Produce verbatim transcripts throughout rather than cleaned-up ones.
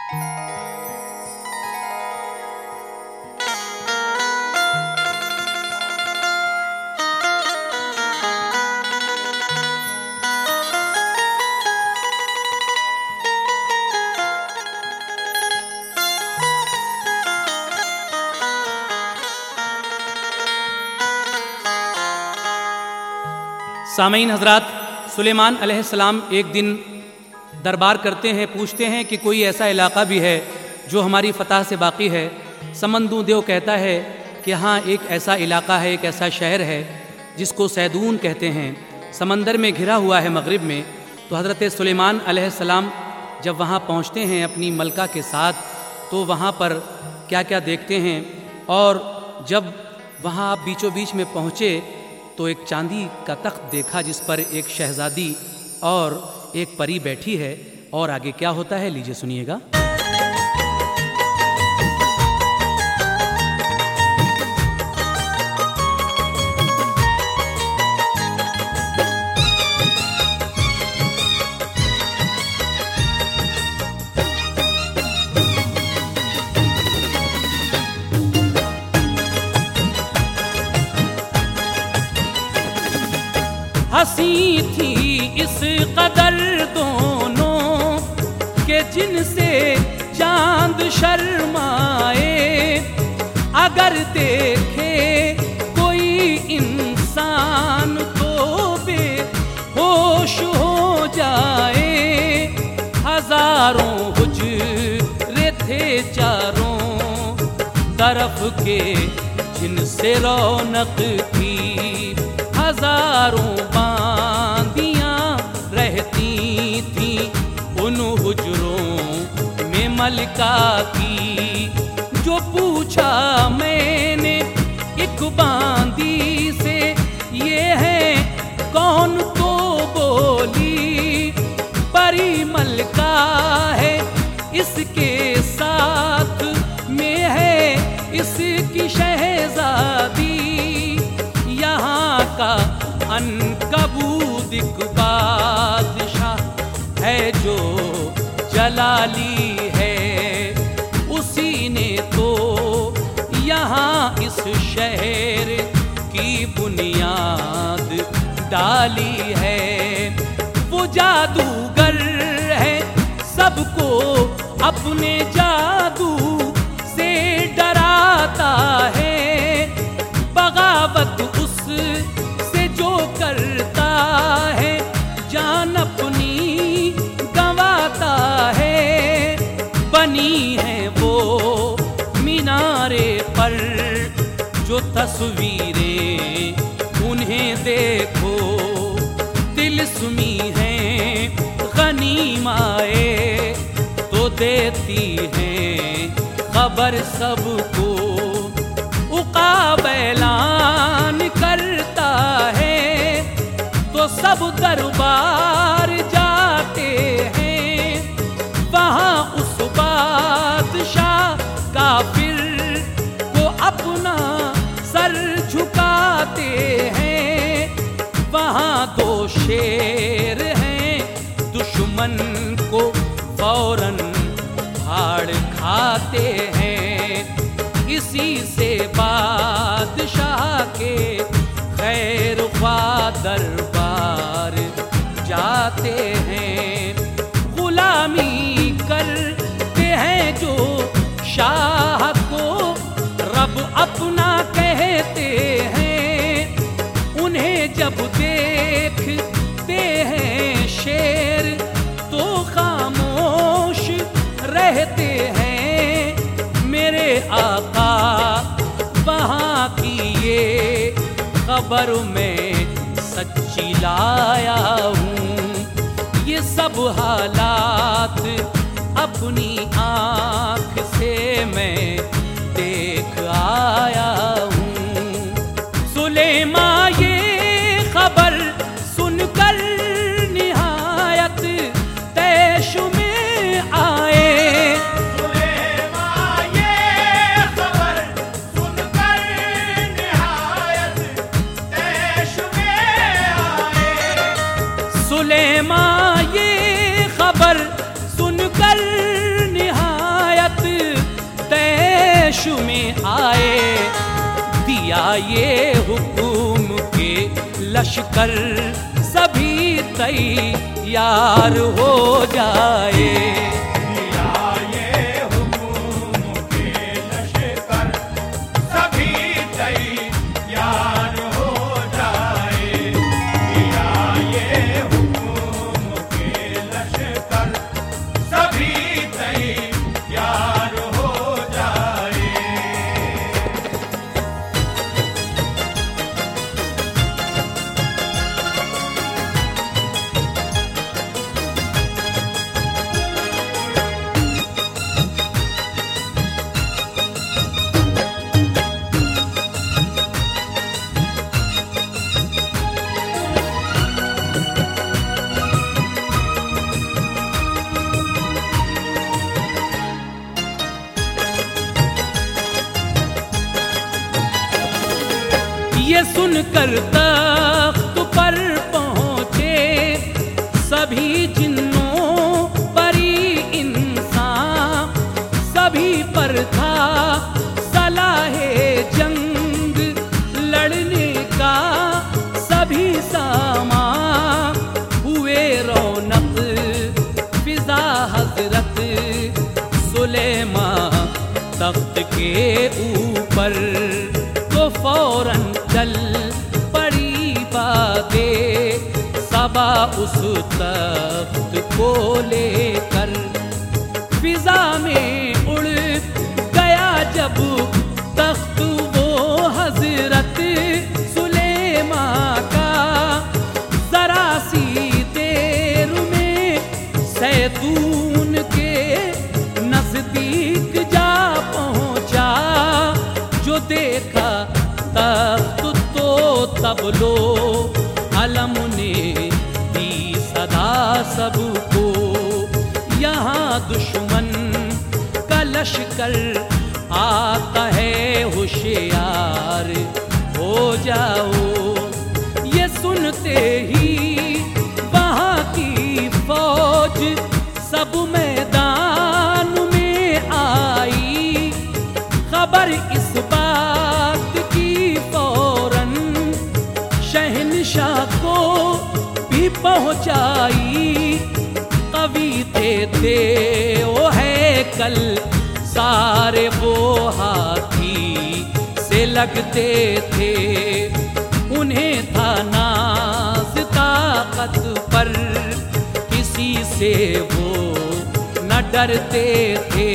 सामईन हजरात, सुलेमान अलैहिस्सलाम एक दिन दरबार करते हैं, पूछते हैं कि कोई ऐसा इलाका भी है जो हमारी फ़तह से बाकी है। समंदू देव कहता है कि हाँ, एक ऐसा इलाका है, एक ऐसा शहर है जिसको सैदून कहते हैं, समंदर में घिरा हुआ है मगरिब में। तो हज़रत सुलेमान अलैहिस्सलाम जब वहाँ पहुँचते हैं अपनी मलका के साथ, तो वहाँ पर क्या क्या देखते हैं। और जब वहाँ आप बीचों बीच में पहुँचे तो एक चांदी का तख्त देखा जिस पर एक शहजादी और एक परी बैठी है। और आगे क्या होता है, लीजिए सुनिएगा। हंसी थी इस कदर दोनों के जिनसे चांद शर्माए, अगर देखे कोई इंसान तो बेहोश हो जाए। हजारों हुजरे थे चारों तरफ के जिनसे रौनक थी, हजारों बांदियां रहती थी उन हुजरों में मलका की। जो पूछा मैंने एक बांदी से ये है कौन, तो बोली परी मलका है, इसके साथ में है इसकी शहजादी। यहाँ का अनकबूत बादशाह है जो जलाली है, उसी ने तो यहाँ इस शहर की बुनियाद डाली है। वो जादूगर है, सबको अपने जादू से डराता है। बगावत उस से जो करता है, जान अपनी गंवाता है। बनी है वो मीनारे पर जो तस्वीरें उन्हें देखो, तिलस्मी है गनीमाए तो देती हैं खबर सबको। उकाब ऐलान करता है तो सब दरबार जाते हैं, वहाँ उस बादशाह काफिर को अपना सर झुकाते हैं। वहाँ दो शेर हैं, दुश्मन को फौरन फाड़ खाते हैं। इसी से बादशाह के खैर ख्वाह दरबार जाते हैं। गुलामी करते हैं जो शाह को रब अपना कहते हैं, उन्हें जब देखते हैं शेर तो खामोश रहते हैं। मेरे आका वहाँ की ये खबर मैं सच्ची लाया हूँ, ये सब हालात अपनी आँख से मैं देख आया हूँ। सुलेमा ये खबर सुनकर निहायत तैश में आए। सुलेमा ये खबर सुन जाए। दिया ये हुक्म के लश्कर सभी तैयार हो जाए। ये सुनकर तख्त पर पहुँचे सभी जिन्नों परी इंसान, सभी पर था सलाहे जंग लड़ने का सभी सामान। हुए रौनक फिजा हजरत सुलेमान तख्त के ऊपर, तो फौरन चल पड़ी बातें सबा उस तख्त को लेकर। फिजा में उड़ गया जब तख्त वो हजरत सुलेमान का, जरा सी देर में सैतून के नजदीक जा पहुंचा। जो देखा तख्त तो तब लो अलम ने दी सदा सबको, यहाँ दुश्मन का लश्कर आता है होशियार हो जाओ। ये सुनते ही वहाँ की फौज सब मैदान में आई। खबर इस बात की फौरन शहंशाह को भी पहुंचाई। कवि थे थे वो है कल सारे वो हाथी से लगते थे। उन्हें था नाज ताकत पर किसी से वो न डरते थे।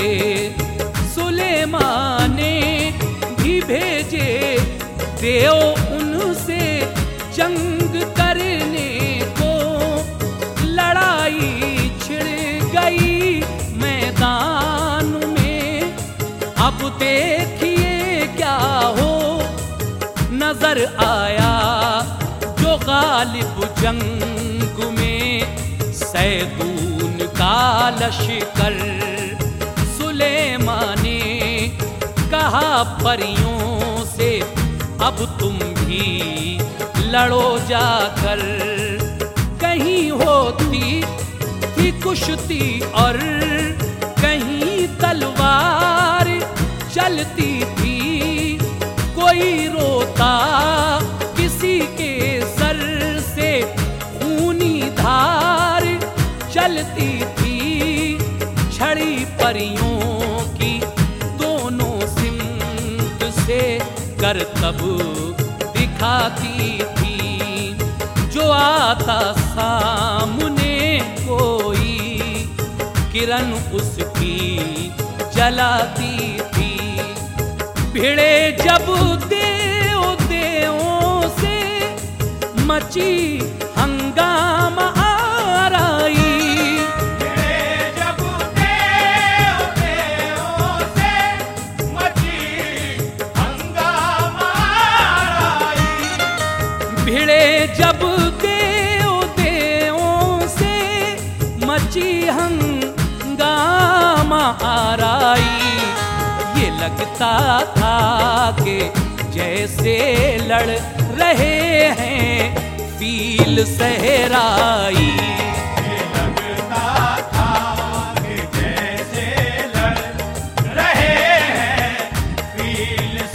सुलेमान ने भी भेजे देव उनसे जंग करने को। लड़ाई छिड़ गई मैदान में, अब देखिए क्या हो। नजर आया जो गालिब जंग में सैतून का लश्कर। सुलेमान ने कहा परियों से अब तुम भी लड़ो जाकर। कहीं होती थी कुश्ती और कहीं तलवार चलती थी। कोई रोता किसी के सर से खूनी धार चलती थी। छड़ी परियों की दोनों सिमत से करतब दिखाती थी। जो आता सामने कोई किरण उसकी जलाती थी। भिड़े जब देव देवों से मची हंगामा आराई। भिड़े जब देव देवों से मची हंगामा आराई। ये लगता था कि जैसे लड़ रहे हैं फील सहराई। लगता था कि जैसे लड़ रहे हैं फील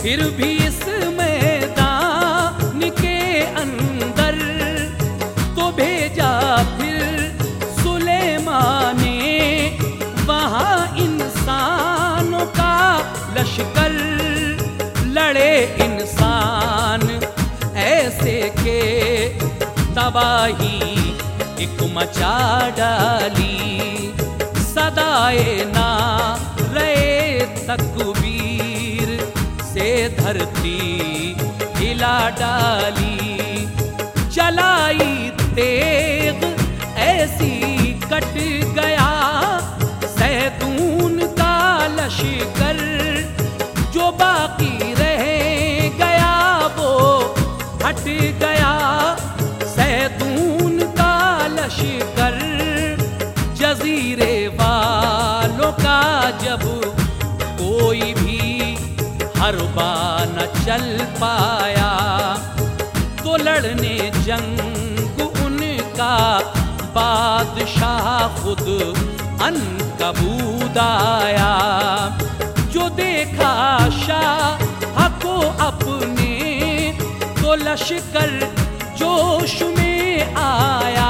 फिर भी इस मैदान के अंदर तो भेजा फिर सुलेमान ने वहाँ इंसानों का लश्कर। लड़े इंसान ऐसे के तबाही एक मचा डाली, सदाए ना रहे तकबीर से धरती हिला डाली। चलाई तेग ऐसी कट गया सैतून का लश्कर, जो बाकी रह गया वो हट गया सैतून का लश्कर। जजीरे वालों का जब कोई भी हरबा न चल पाया, तो लड़ने जंग उनका बादशाह खुद अनकबूत आया। जो देखा शाह को अपने तो लश्कर जोश में आया।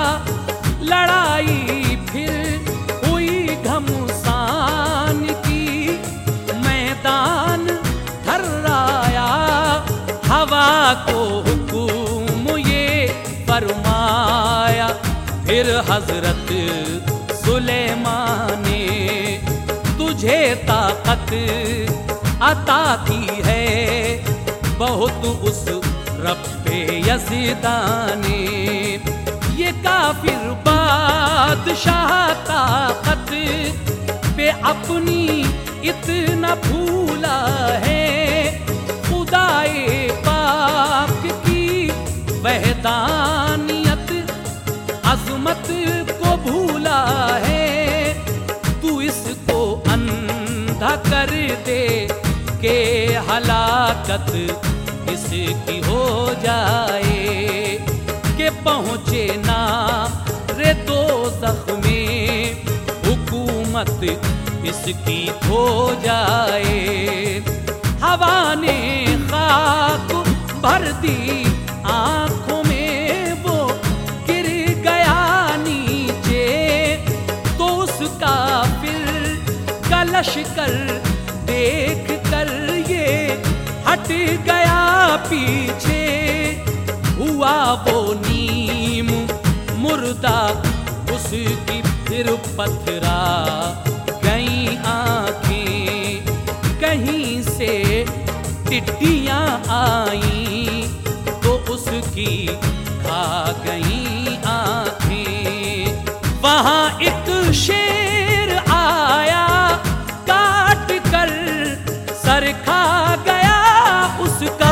लड़ाई फिर हुई घमसान की, मैदान थर्राया। हवा को हुक्म ये फरमाया, फिर हजरत सुलेमान ने तुझे ताकत अता की है बहुत उस रब्बे यज़दा ने। ये काफिर बादशाह ताकत पे अपनी इतना भूला है, खुदाए पाक की वहदानियत अजमत को भूला है। तू इसको अंधा कर दे के हलाकत इसकी हो जाए, के पहुँचे ना रे दो ज़ख्मे हुकूमत इसकी खो जाए। हवा ने खाक भर दी आँखों में, वो गिर गया नीचे। तो उसका फिर कलश कर देख कर ये हट गया पीछे। हुआ वो नीम मुर्दा उसकी फिर पथरा गई आँखें। कहीं से टिड्डियाँ आई तो उसकी खा गई आँखें। वहाँ एक शेर आया काट कर सर खा गया उसका।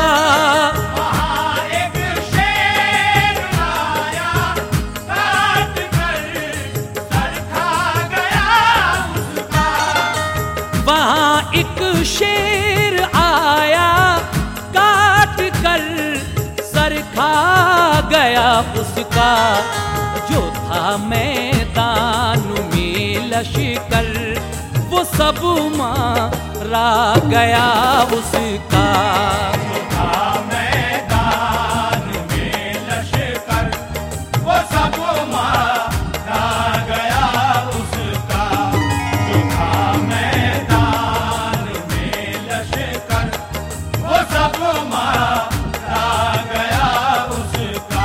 एक शेर आया काट कर सर खा गया उसका। जो था मैदान में लश्कर वो सब मारा गया उसका। जो था मैदान में लश्कर वो सब मारा गया उसका। जो था मैदान में लश्कर वो सब मारा गया उसका।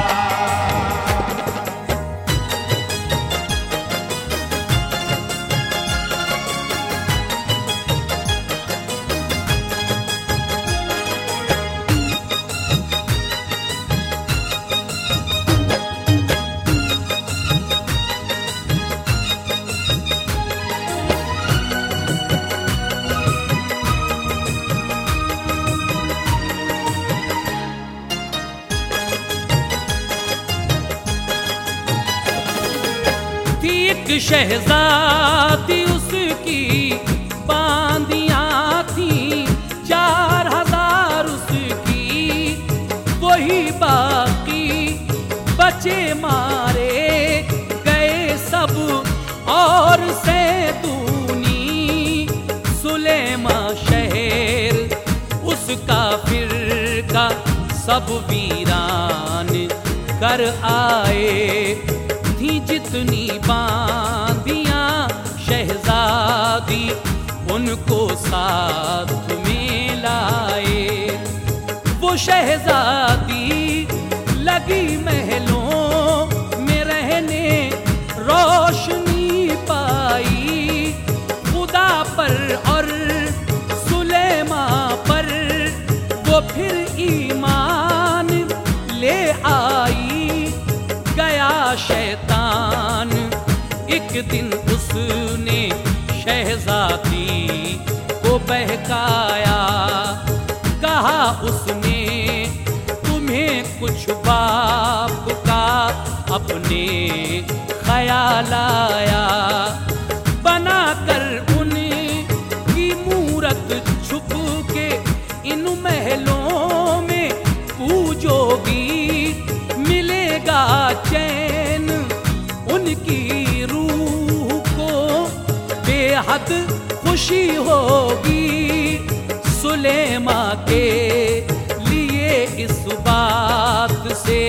एक शहजादी उसकी बांदियां थी चार हजार उसकी, वही बाकी बचे मारे गए सब और सैतूनी। सुलेमा शहर उस उसका फिरका सब वीरान कर आए। थी जितनी बांदियां शहजादी उनको साथ में लाए। वो शहजादी लगी महलों में रहने, रोशनी पाई खुदा पर और सुलेमा पर वो फिर ईमान ले आई। गया शैतान एक दिन उसने शहजादी को बहकाया। कहा उसने तुम्हें कुछ बाप का अपने ख्याल आया। बना कर उनकी मूरत छुप के इन महलों में पूजोगी, मिलेगा चैन उनकी रूह को बेहद खुशी होगी। सुलेमा के लिए इस बात से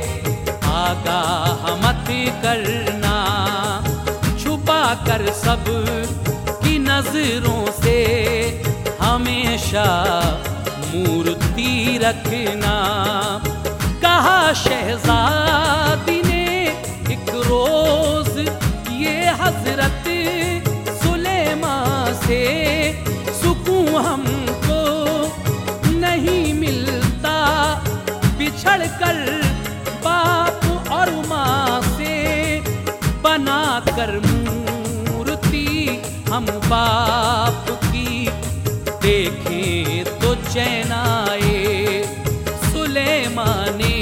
आगाह मत करना, छुपा कर सब की नजरों से हमेशा मूर्ति रखना। कहा शहजादी ने एक रोज ये हजरत सुलेमा से, सुकून हमको नहीं मिलता बिछड़ कर बाप और माँ से। बना कर मूर्ति हम बाप की देखें तो चैन आए। सुलेमा ने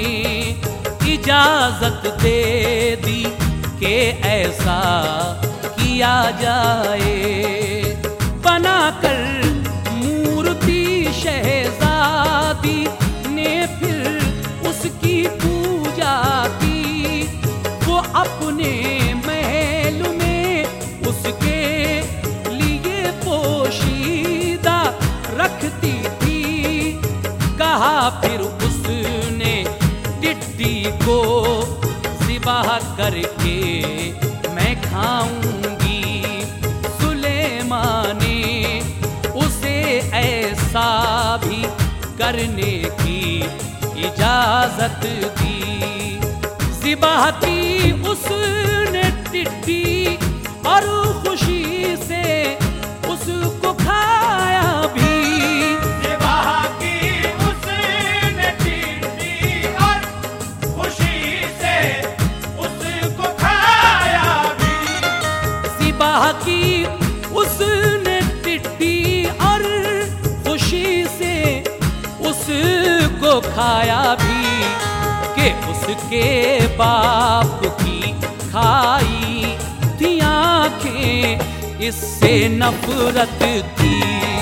इजाजत दे दी कि ऐसा किया जाए। बना कर मूर्ति शहजादी ने फिर उसकी पूजा की। वो अपने महल में उसके लिए पोशीदा रखती थी। कहा फिर उसने टिड्डी को ज़िबाह करके मैं खाऊंगी। सुलेमा ने उसे ऐसा भी करने की इजाजत दी। ज़िबाह की उसने टिड्डी और खुशी से उसको खाया भी। ज़िबाह की उसने टिड्डी और खुशी से उसको खाया भी। ज़िबाह की उसने टिड्डी और खुशी से उसको खाया भी कि उसके बाप की खाई थी आंखें इससे नफरत थी।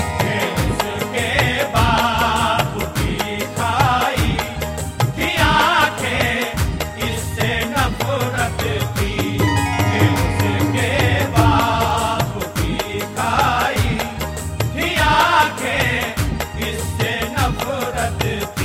उसके बाप की खाई थी आंखें इससे नफरत थी। उसके बाप की खाई थी आंखें इससे नफरत थी।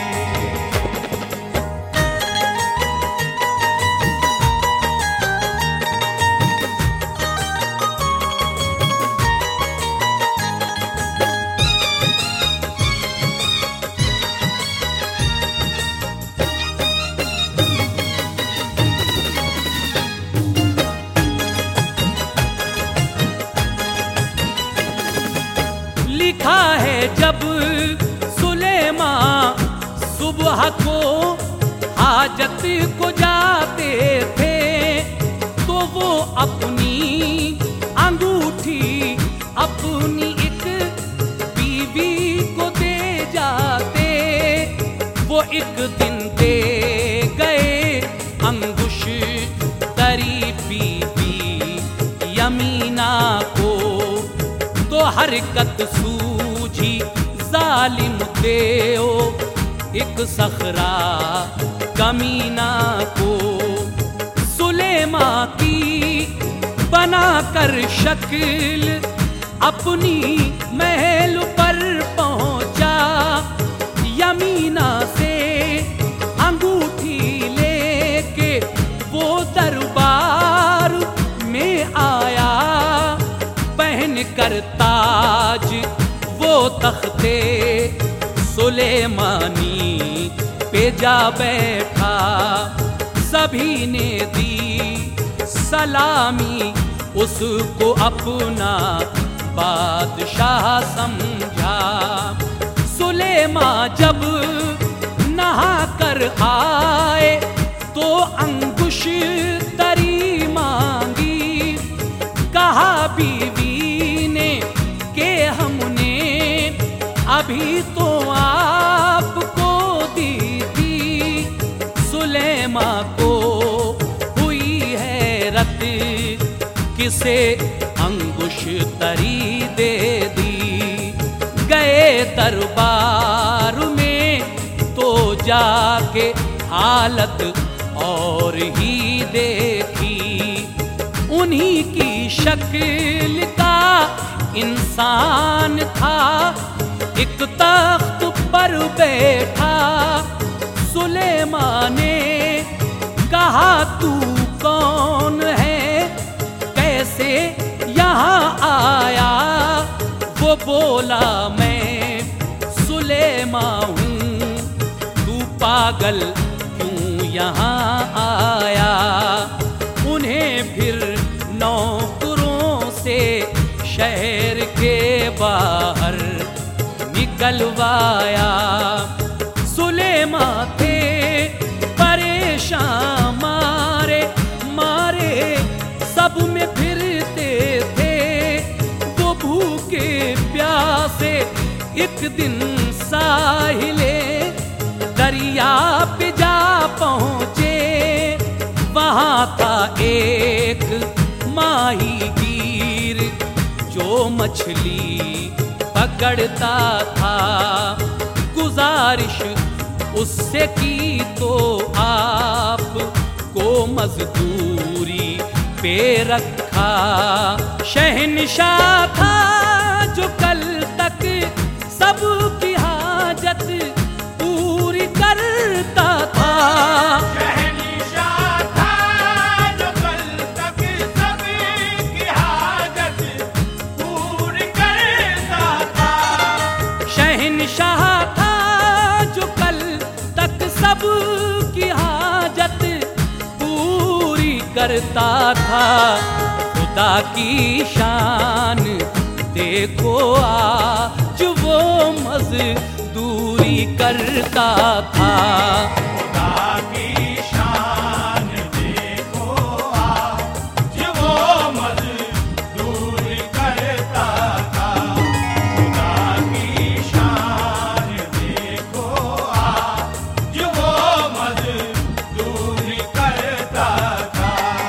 लिखा है जब सुलेमा सुबह को हाजत को जाते थे तो वो अपनी अंगूठी अपनी एक बीवी को दे जाते। वो एक दिन दे गए अंगुश तरी बीवी यमीना को, तो हरकत सूझी जालिम देओ एक सखरा कमीना को। सुलेमा की बना कर शक्ल अपनी महल पर पहुंचा बंगले सुलेमानी पे जा बैठा। सभी ने दी सलामी, उसको अपना बादशाह समझा। सुलेमान जब नहा कर आए तो अंगुश तरी मांगी। कहा बीवी ने कि हमने अभी तो आपको दी थी। सुलेमान को हुई हैरत, किसे अंगुश तरी दे दी। गए दरबार में तो जाके हालत और ही देखी। उन्हीं की शक्ल का इंसान था, एक तख्त पर बैठा। सुलेमान ने कहा तू कौन है, कैसे यहाँ आया? वो बोला मैं सुलेमान हूँ, तू पागल क्यों यहाँ आया? उन्हें फिर नौकरों से शहर के बाहर निकलवाया। सुलेमान थे परेशान, मारे मारे सब में फिरते थे। वो भूखे प्यासे एक दिन साहिले दरिया पे जा पहुँचे। वहाँ था एक माहीगीर जो मछली पकड़ता था। गुजारिश उससे की तो आप को मजदूरी पे रखा। शहंशाह था जो कल तक सबकी हाजत पूरी करता था। शहंशाह था जो कल तक सबकी हाजत पूरी करता था। शहंशाह था जो कल तक सबकी हाजत पूरी करता था। खुदा की शान देखो आज वो मजदूरी करता था। खुदा की शान देखो आज वो मजदूरी करता था। खुदा की शान देखो आज वो मजदूरी करता था।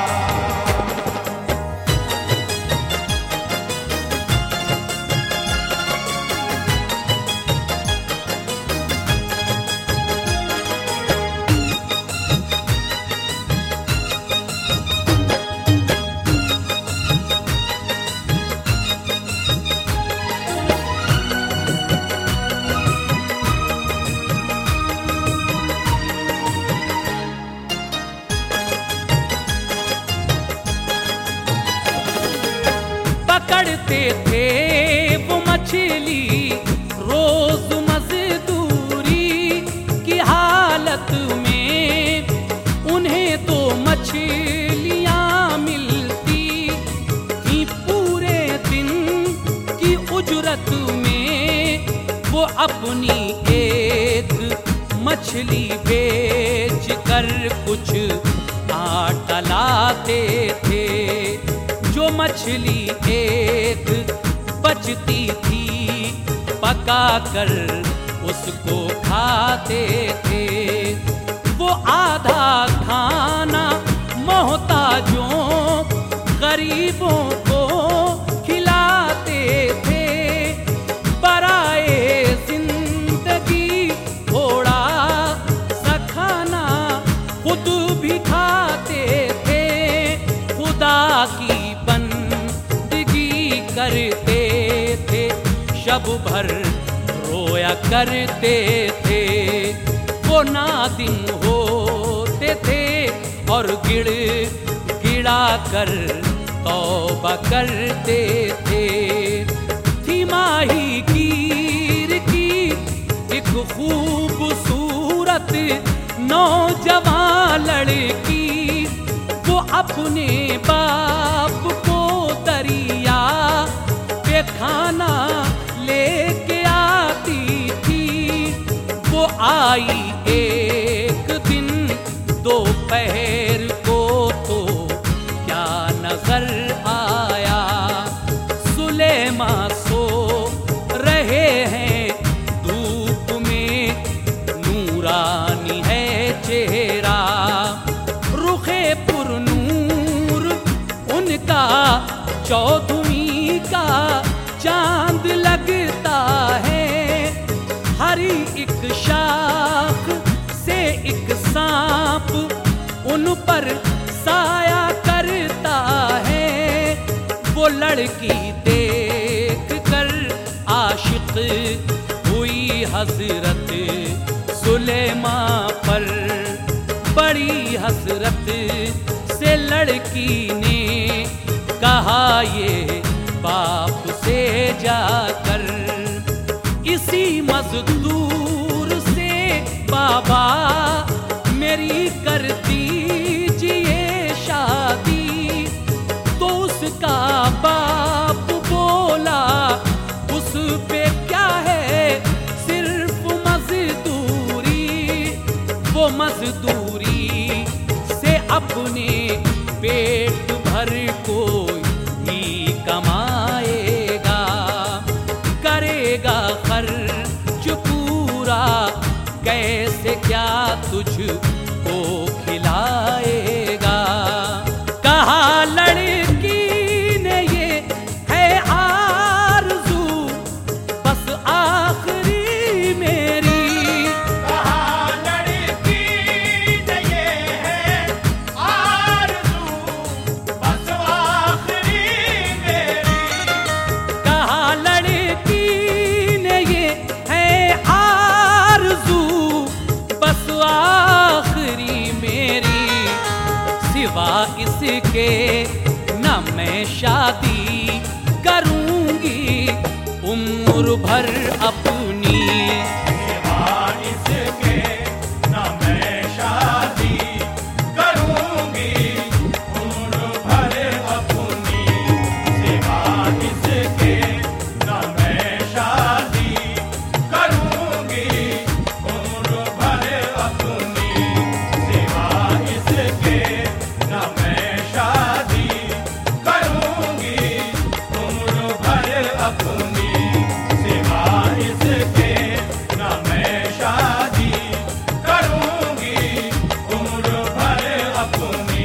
पकड़ते थे वो मछली रोज मजदूरी की हालत में। उन्हें तो मछलियाँ मिलती थी पूरे दिन की उजरत में। वो अपनी एक मछली बेच कर कुछ आटा लाते थे। जो मछली एक बचती थी पका कर उसको खाते थे। वो आधा खाना मोहताजों गरीबों को खिलाते थे। बराए जिंदगी थोड़ा सा खाना खुद भी खाते थे। खुदा की बंदगी करते थे, शब भर रोया करते थे। वो नादिम होते थे और गिड़ गिड़ा कर तौबा करते थे। थी माही गिर की खूबसूरत नौजवान लड़की, वो अपने बाप को दरिया पे खाना लेके आती थी। वो आई एक दिन दोपहर को तो क्या नजर आया, सुलेमा सो रहे हैं धूप में, नूरानी है चेहरा, रुखे पुरनूर उनका चौदहवीं का चांद लगता है। हरी एक शाख से एक सांप उन पर साया करता है। वो लड़की देख कर आशिक हुई हजरत सुलेमा पर, बड़ी हसरत से लड़की ने कहा ये बाप से जाकर, इसी मजदूर से बाबा मेरी कर दीजिए शादी। तो उसका बाप बोला उस पे क्या है सिर्फ मजदूरी, वो मजदूरी से अपने पेट भर कोई ही कमाएगा, करेगा खर्च पूरा कैसे क्या तुझको खिलाएगा। कहा लड़की ने ये है आरज़ू बस आखिरी मेरी, कहा लड़की ने ये है आरज़ू बस आखिरी मेरी, कहा लड़की ने ये है आरज़ू बस आखिरी मेरी, सिवा इसके न मैं शादी करूंगी उम्र भर अपनी। सिवा इसके न मैं शादी करूंगी उम्र भर अपनी, सिवा इसके न मैं शादी करूंगी उम्र भर अपनी, सिवा इसके न मैं शादी करूंगी उम्र भर अपनी, सिवा इसके न मैं शादी करूंगी उम्र भर अपनी।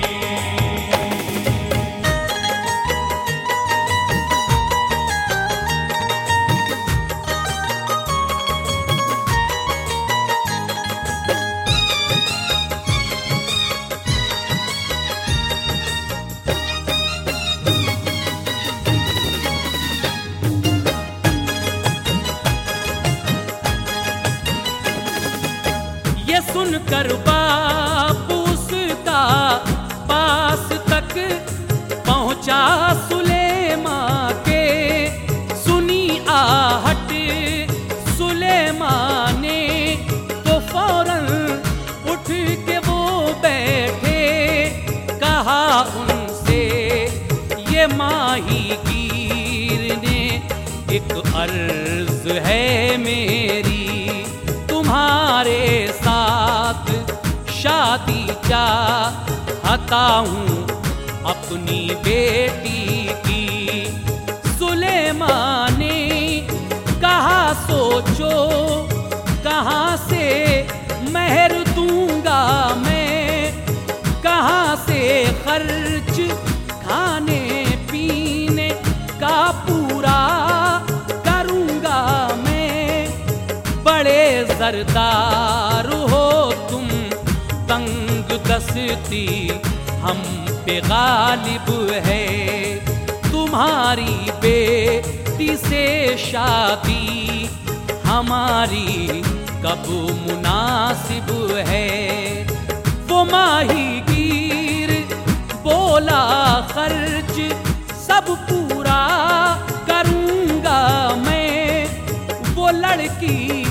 ये सुनकर बाप उसका पास तक पहुंचा सुलेमा के, सुनी आहट सुलेमा ने तो फौरन उठ के वो बैठे। कहा उनसे ये माही गिर ने एक अर्ज है मेरी, तुम्हारे साथ शादी चाहता हूँ अपनी बेटी की। सुलेमा ने कहा सोचो कहाँ से मेहर दूंगा मैं, कहाँ से खर्च खाने पीने का पूरा करूंगा मैं। बड़े सरदार हो तुम, तंग दस्ती हम पे गालिब है, तुम्हारी बेटी से शादी हमारी कब मुनासिब है। वो माही गिर बोला खर्च सब पूरा करूंगा मैं। वो लड़की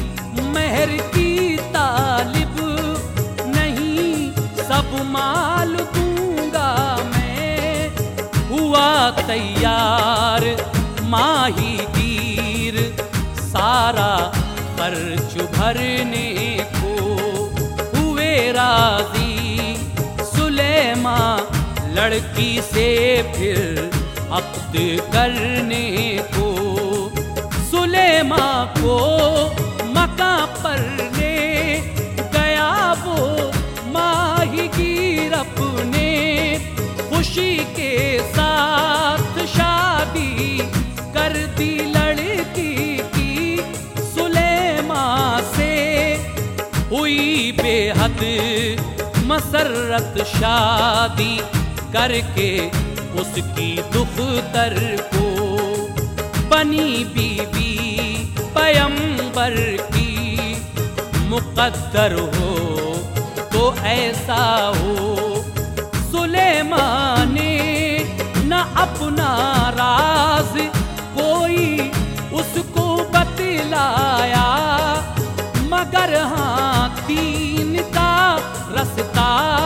मेहर की तालिब नहीं, सब माल दूंगा मैं। हुआ तैयार माही गिर सारा खर्च भरने को, हुए राजी सुलेमान लड़की से फिर अक्द करने को। सुलेमान को मका पर ले गया वो माहीगीर अपने, खुशी के साथ शादी कर दी लड़की की सुलेमान से। हुई बेहद मसरत शादी करके उसकी दुख्तर को, बनी बीवी पैगंबर की मुकद्दर हो तो ऐसा हो। सुलेमान ने न अपना राज कोई उसको बतलाया, मगर हाँ दीन का रास्ता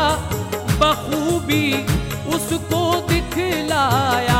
बखूबी उसको दिखलाया।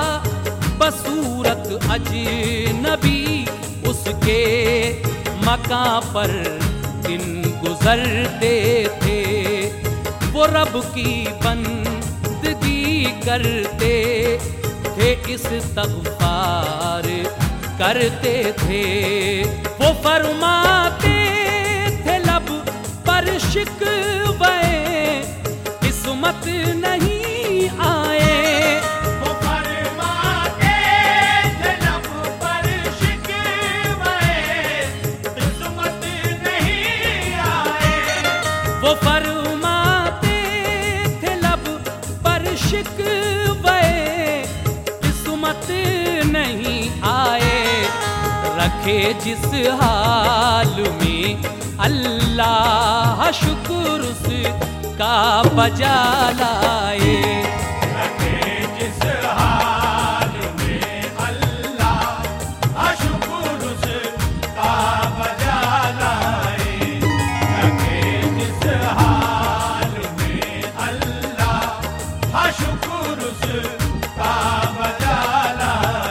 बसूरत अजनबी उसके मका पर दिन गुजरते थे, वो रब की बंदगी करते थे, इस्तग़फ़ार करते थे। वो फरमाते थे लब पर शिकवे किस्मत नहीं आए। वो फरमाते थे लब पर शिकवे किस्मत नहीं आए। वो फरमाते थे लब पर शिकवे किस्मत नहीं आए। रखे जिस हाल में अल्लाह शुक्र उसका बजा लाए। रखे जिस हाल में अल्लाह शुक्र उसका बजा लाए। रखे जिस हाल में अल्लाह शुक्र उसका बजा लाए।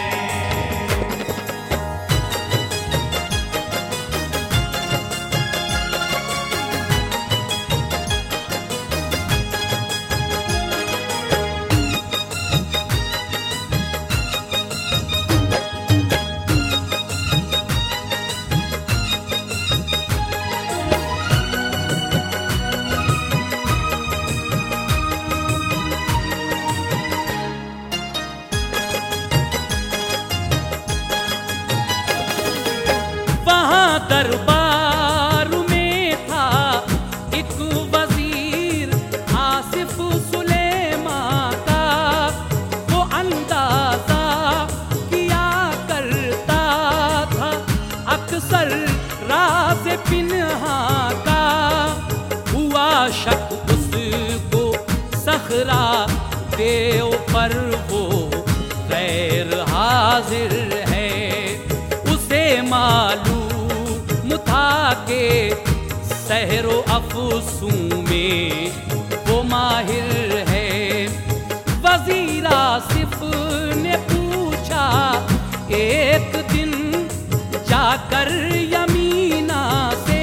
दरबार में था एक वजीर आसिफ सुलेमान का, वो अंदाजा किया करता था अक्सर राज पिन्हा का। हुआ शक उसको सखरा देव पर वो गैर हाजिर है, उसे मालूम था के सहरो अफसू में वो माहिर है। वजीर आसिफ ने पूछा एक दिन जाकर यमीना से,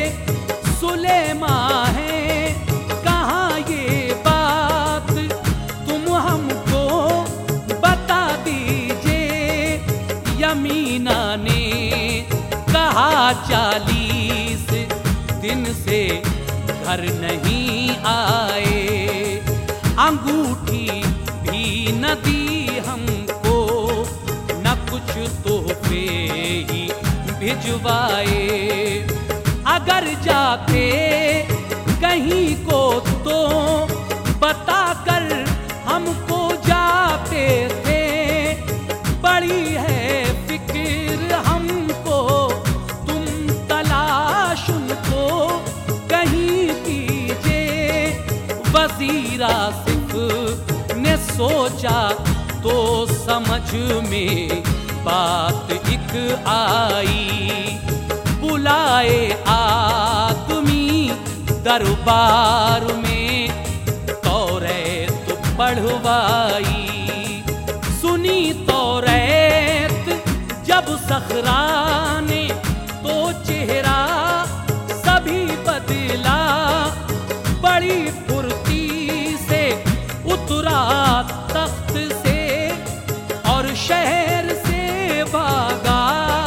सुलेमान है कहाँ ये बात तुम हमको बता दीजिए। यमीना ने कहा चालीस दिन से घर नहीं आए, अंगूठी भी न दी हमको, न कुछ तोहफे ही भिजवाए। अगर जाते कहीं को तो बता कर हमको जाते थे, बड़ी है फिक्र हमको तुम तलाश उनको कहीं कीजिए। वजीर आसिफ ने सोचा तो समझ में बात एक आई, बुला आए आदमी दरबार में, तौरेत पढ़वाई। सुनी तौरेत जब सखरा ने तो चेहरा सभी बदला, बड़ी फुर्ती से उतरा तख्त से और शहर से भागा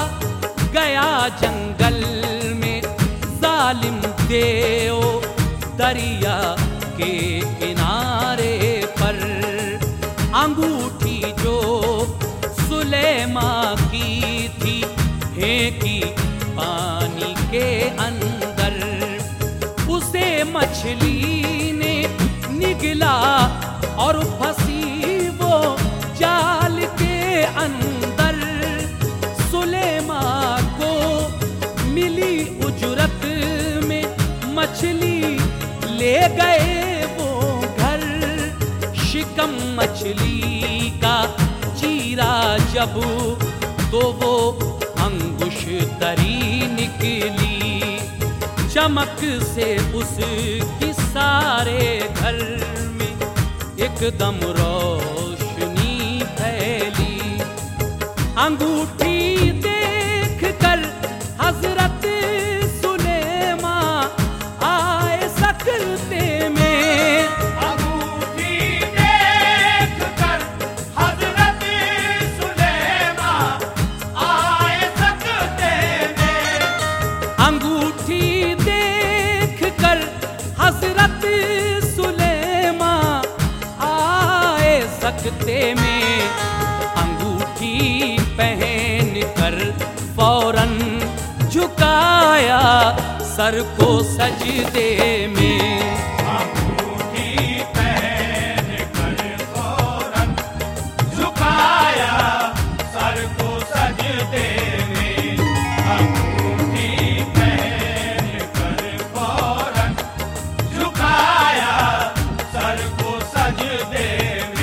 गया जंगल में। जालिम देव दरिया के किनारे पर अंगूठी जो सुलेमा की थी फेंकी पानी के अंदर, उसे मछली ने निगला और फंसी वो जाल के अंदर। सुलेमा को मिली उजरत में मछली, ले गए वो घर। शिकम मछली का चीरा जब तो वो अंगुश तरी निकली, चमक से उसकी सारे घर में एकदम रोशनी फैली। अंगूठी देख कर हजरत सुलेमा आए सकते में। अंगूठी देख कर हजरत सुलेमा आए सकते में। अंगूठी देख कर हजरत सुलेमा आए सकते में। अंगूठी पहन कर फौरन झुकाया सर को सजदे में। अंगूठी पहन कर फौरन झुकाया सर को सजदे में। अंगूठी पहन कर फौरन झुकाया सर को सजदे में।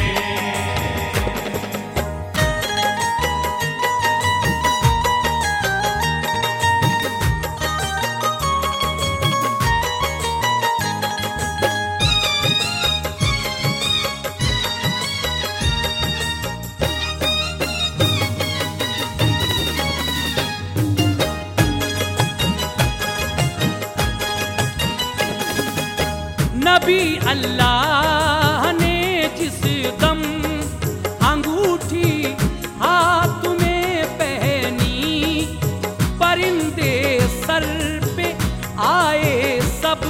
नबी अल्लाह ने जिस दम अंगूठी हाथ में पहनी, परिंदे सर पे आए सब,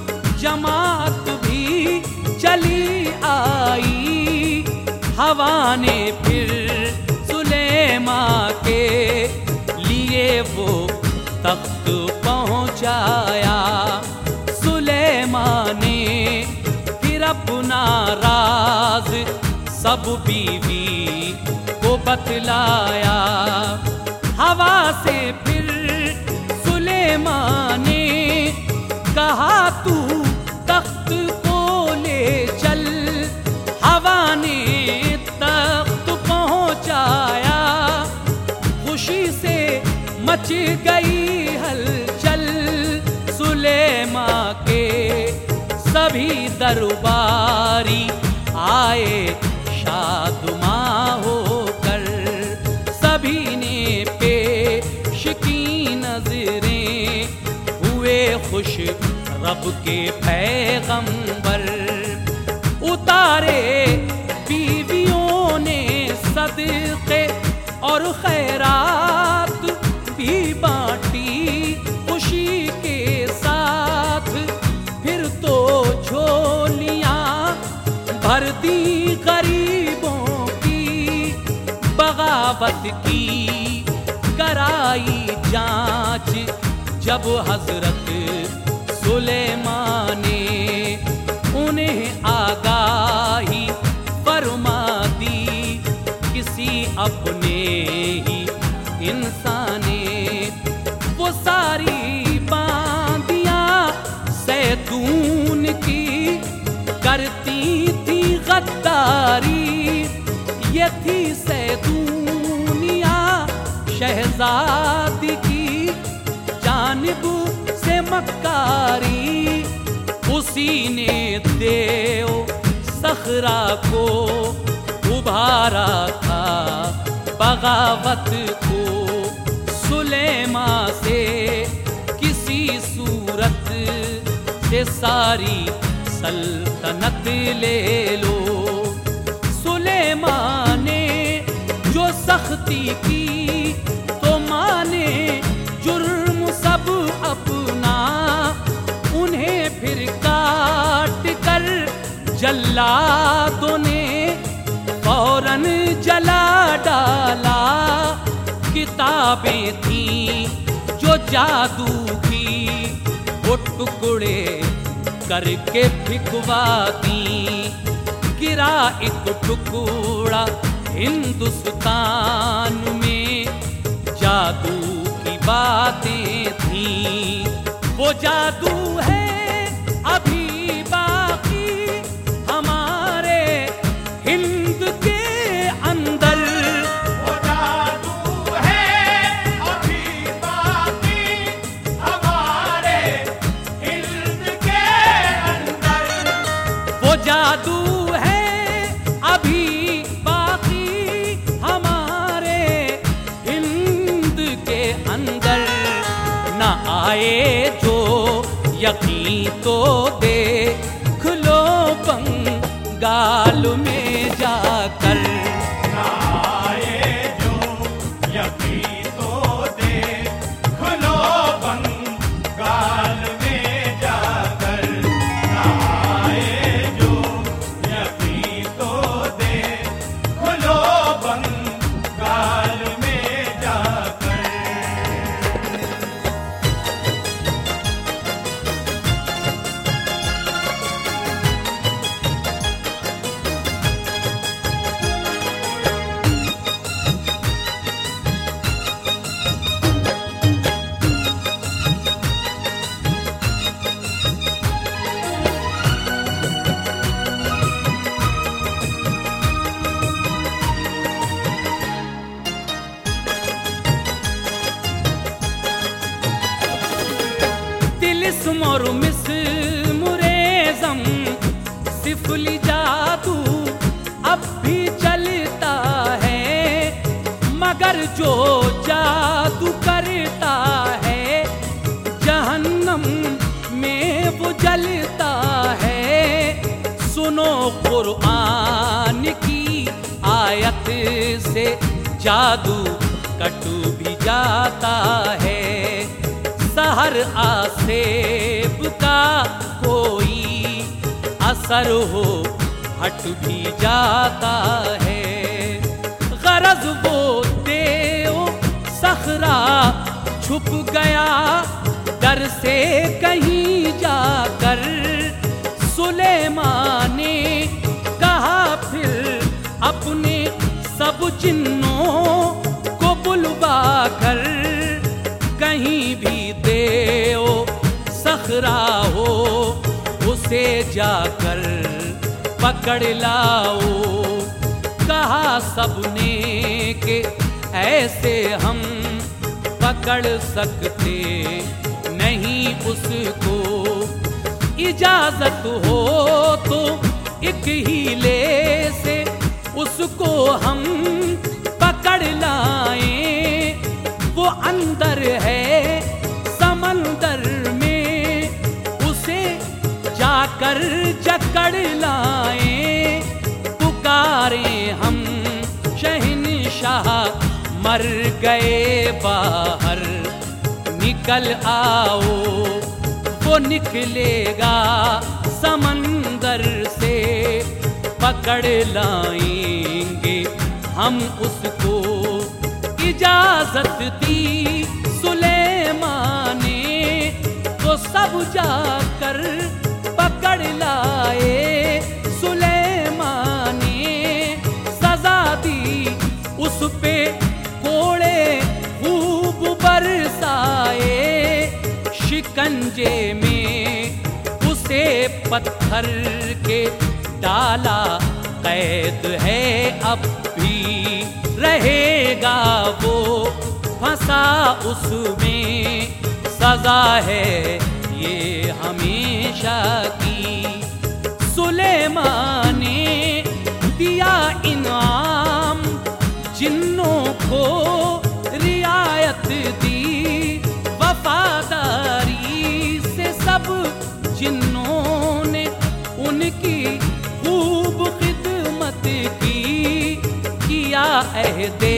जमात भी चली आई। हवा ने फिर सुलेमा के लिए वो तख्त पहुंचाया। सुलेमा ने फिर अपना राज सब बीवी को बतलाया। हवा से फिर सुलेमा ने कहा तू तख्त को ले चल। हवा ने तख्त पहुंचाया, खुशी से मच गई हलचल। सुलेमा के सभी दरबारी आए शादुमा होकर, सभी ने पेश की नजरें, हुए खुश रब के पैगंबर। उतारे बीवियों ने सदके और खैरात भी बांटी खुशी के साथ। फिर तो झोलियां भर दी गरीबों की, बगावत की कराई जांच जब हजरत सुलेमा ने उन्हें आगाही फरमा दी। किसी अपने ही इंसान ने वो सारी बांदियां सैतून की करती थी गद्दारी। ये थी सैतूनिया शहजादी की जान जानिब से मक्कारी, उसी ने देव सखरा को उभारा था बगावत को। सुलेमा से किसी सूरत से सारी सल्तनत ले लो। सुलेमा ने जो सख्ती की तो माने जुर्म सब अपना, उन्हें फिर काट कर जल्लादों ने फौरन जला डाला। किताबें थीं जो जादू की, वो टुकड़े करके फिकवा दी। गिरा एक टुकड़ा हिंदुस्तान में, जादू की बातें थीं। वो जादू है अभी बाकी हमारे हिंद के अंदर। वो जादू है अभी बाकी हमारे हिंद के अंदर। वो जादू है अभी बाकी हमारे हिंद के अंदर। न आए जो यकीन तो देख लो बंगाल में जाकर। आए जो यकीन तो देख लो बंगाल में जाकर। आए जो यकीन तो देख लो बंगाल में जाकर। तिलिस्म और मिस्मुरेज़म सिफली जादू अब भी चलता है, मगर जो जादू करता है जहन्नम में वो जलता है। सुनो कुरान की आयत से जादू कट भी जाता है। सहर आसेब का कोई असर हो हट भी जाता है। गरज वो देव सखरा छुप गया डर से कहीं जाकर। सुलेमान ने कहा फिर अपने सब जिन्नों को बुलवा कर, कहीं भी देव सखरा हो उसे जाकर पकड़ लाओ। कहा सबने कि ऐसे हम पकड़ सकते नहीं उसको, इजाजत हो तो एक हीले से उसको हम पकड़ लाएं। वो अंदर है समंदर में, उसे जाकर जकड़ लाएं। पुकारें हम शहंशाह मर गए बाहर, निकल आओ। वो निकलेगा समंदर से, पकड़ लाएंगे हम उसको। इजाजत दी सुलेमान ने तो सब जाकर पकड़ लाए। सुलेमान ने सजा दी उस पे कोड़े खूब बरसाए। शिकंजे में उसे पत्थर के डाला, कैद है अब भी रहेगा वो फंसा उसमें। सजा है ये हमेशा की। सुलेमान ने दिया इनाम जिन्नों को रियायत दी, वफादारी से सब जिन्नों ने उनकी खूब खिदमत की, किया अहदे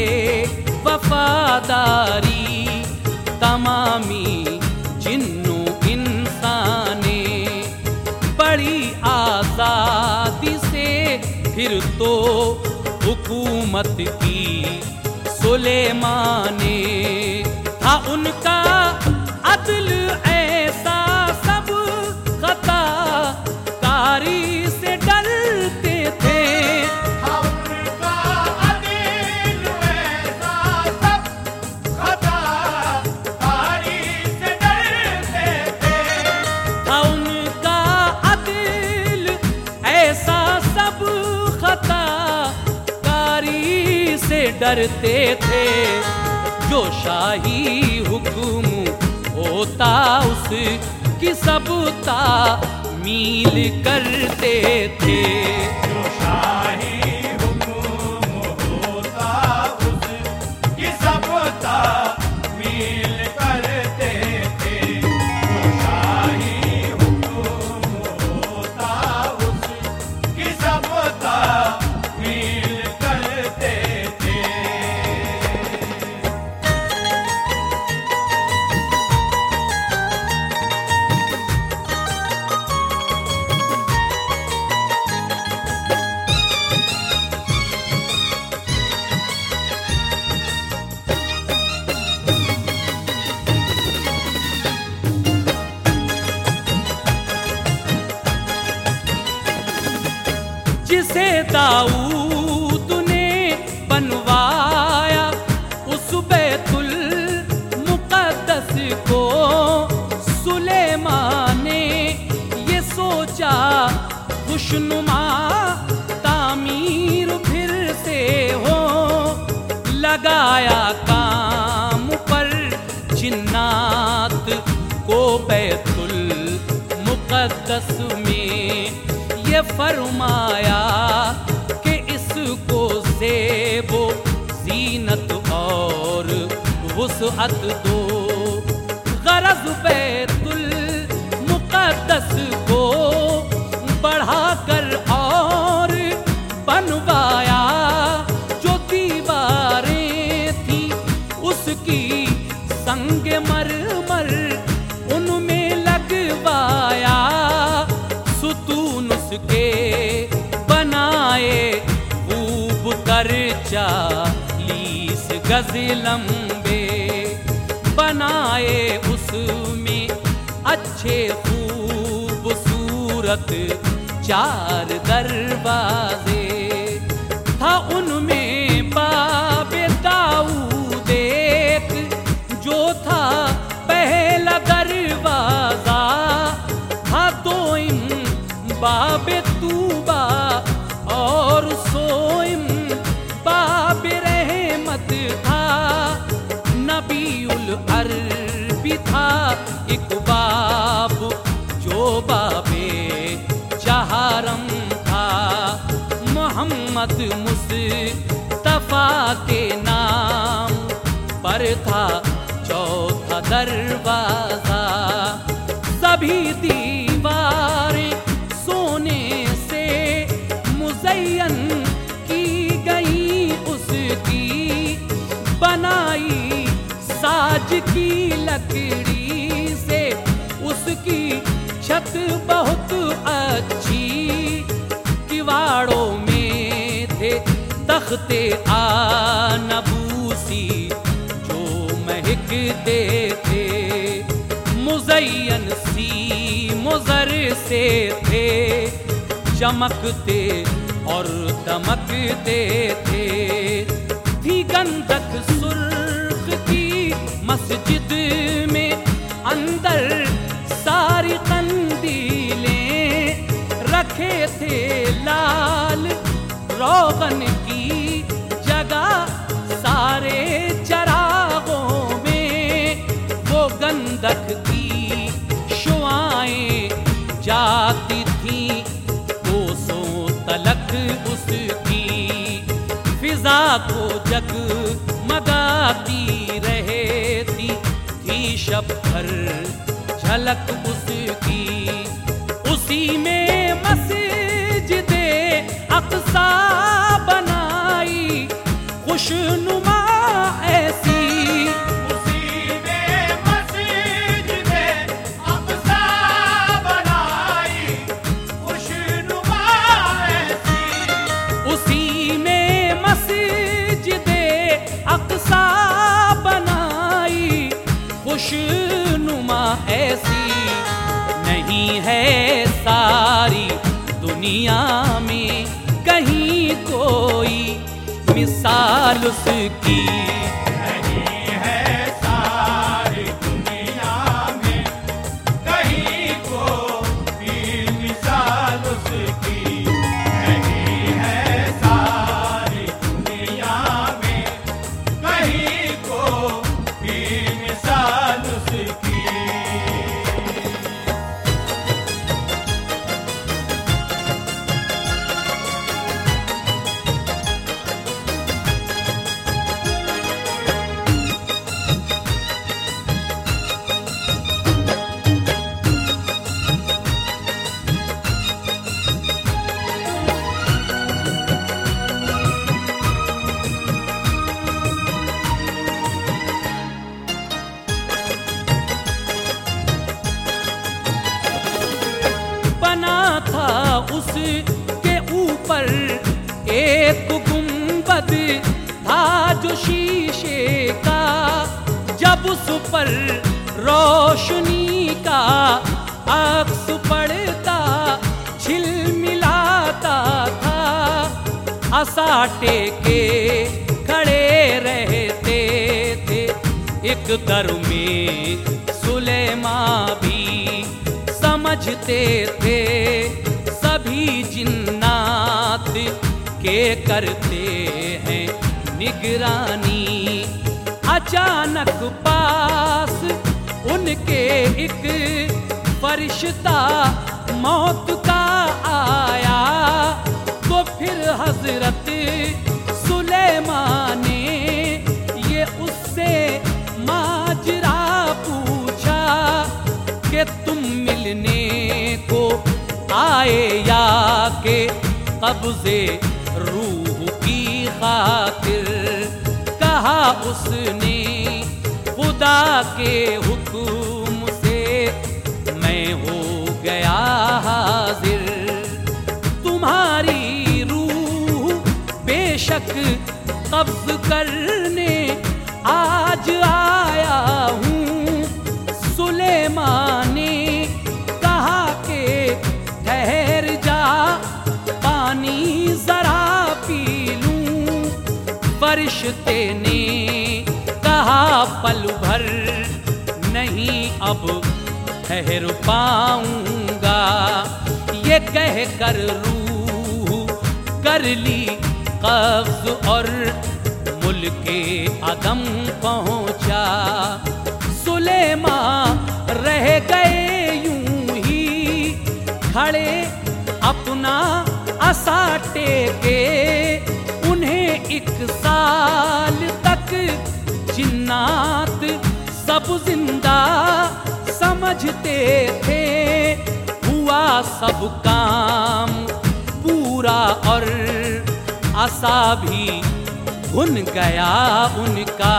वफादारी तमामी जिन्नो इंसाने। बड़ी आजादी से फिर तो हुकूमत की सुलेमान ने, था उनका अदल ऐसा सब खता कारी से डरते थे। उनका अदल ऐसा सब खता कारी से डरते थे। था उनका अदल ऐसा सब खता कारी से डरते थे। जो शाही हुक्म होता उसकी सब तामील करते थे। जो शाही हुक्म होता उसकी सब तामील करते थे। जो शाही हुक्म होता उसकी सब तामील करते थे। जिसे दाऊद ने बनवाया उस बैतुल मुक़द्दस को, सुलेमान ने ये सोचा खुशनुमा तामीर फिर से हो। लगाया काम पर जिन्नात को बैतुल मुक़द्दस में, ये फरमाया कि इसको ज़ेबो ज़ीनत और वुसअत दो। गरज बैतुल मुक़द्दस को बढ़ाकर और बनवाया, जो दीवारें थी उसकी संग मरमर उनमें लगवाया। सुतून उसके बनाए खूब कर चालीस गज लंबे, बनाए उसमें अच्छे खूबसूरत चार दरवाजे। था उनमें बाबे दाऊद एक जो था पहला दरवाजा, था दो बाबे तूबा और सोइम बाबे रहमत था। नबीउल अरबी था एक बाब जो बाबे चहारम था। मोहम्मद मुस्तफा के नाम पर था चौथा दरवाजा। सभी दीवारें सोने से मुज़य्यन की गई उसकी, बनाई साज की लकड़ी से उसकी छत बहुत अच्छी। किवाड़ों में थे तख्ते आनबूसी जो महकते थे, मुज़य्यन सी मुज़र से थे, चमकते और दमकते थे। थी गंधक सुर्ख की मस्जिद में अंदर सारी कंदीलें, रखे थे लाल रोगन की जगह सारे चरागों में। वो गंधक जगमगाती रहती थी शब भर झलक उसकी, उसी में मस्जिदे अक़सा बनाई खुशनुमा ऐसी, उसी में मस्जिदे अक़सा बनाई खुशनुमा ऐसी, उसी में मस्जिदे अक़सा बनाई खुशनुमा ऐसी। नहीं है सारी दुनिया में कहीं कोई मिसाल उसकी, नहीं है सारी दुनिया में कहीं कोई मिसाल उसकी, नहीं है सारी दुनिया में कहीं कोई मिसाल उसकी। बना था उसके ऊपर एक गुंबद था जो शीशे का, जब उस पर रोशनी का अक्स पड़ता झिलमिलाता था। असाटे के खड़े रहते थे एक दर में सुलेमान भी समझते थे सभी जिन्नात के करते हैं निगरानी। अचानक पास उनके एक फरिश्ता मौत का आया, तो फिर हजरत सुलेमान ने ये उससे माजरा पूछा कि तुम मिलने को आए या के कब्ज़े रूह की खातिर। कहा उसने खुदा के हुक्म से मैं हो गया हाजिर, तुम्हारी रूह बेशक कब्ज़ करने आज आया हूँ। सुलेमान ने कहा कि ठहर जा पानी जरा पी लूं। फरिश्ते ने कहा पल भर नहीं अब ठहर पाऊंगा। ये कह कर रूह कर ली कब्ज़ और मुल्के अदम पहुंचा। सुलेमान रह गए यूं ही खड़े अपना असाटे के। उन्हें एक साल तक जिन्नात सब जिंदा समझते थे। हुआ सब काम पूरा और आसा भी भुन गया उनका।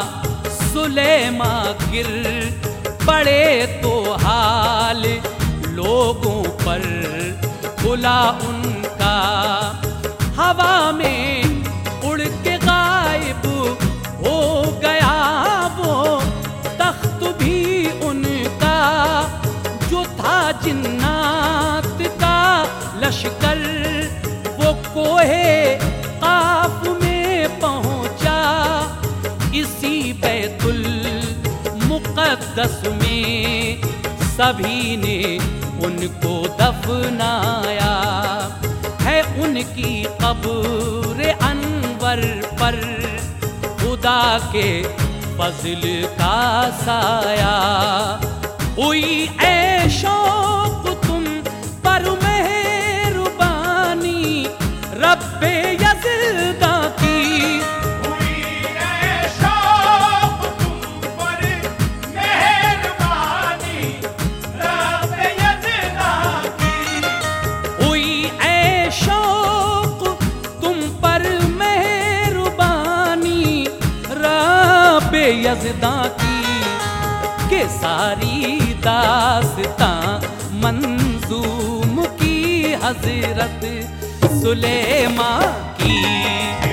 सुलेमान गिर पड़े तो हाल लोगों पर खुला उनका। हवा में उड़ के गायब हो गया वो तख्त भी उनका, जो था जिन्नात का लश्कर। वो कोहे काफ में पहुंचा, इसी बैतुल मुक़द्दस में सभी ने उनको दफनाया। है उनकी कब्र अनवर पर खुदा के फज़ल का साया। हुई ऐ शौक़ तुम पर मेहरबानी रब्बे यज़दा की। हुई यज़दां की के सारी दास्तां मंजूम की हजरत सुलेमान की।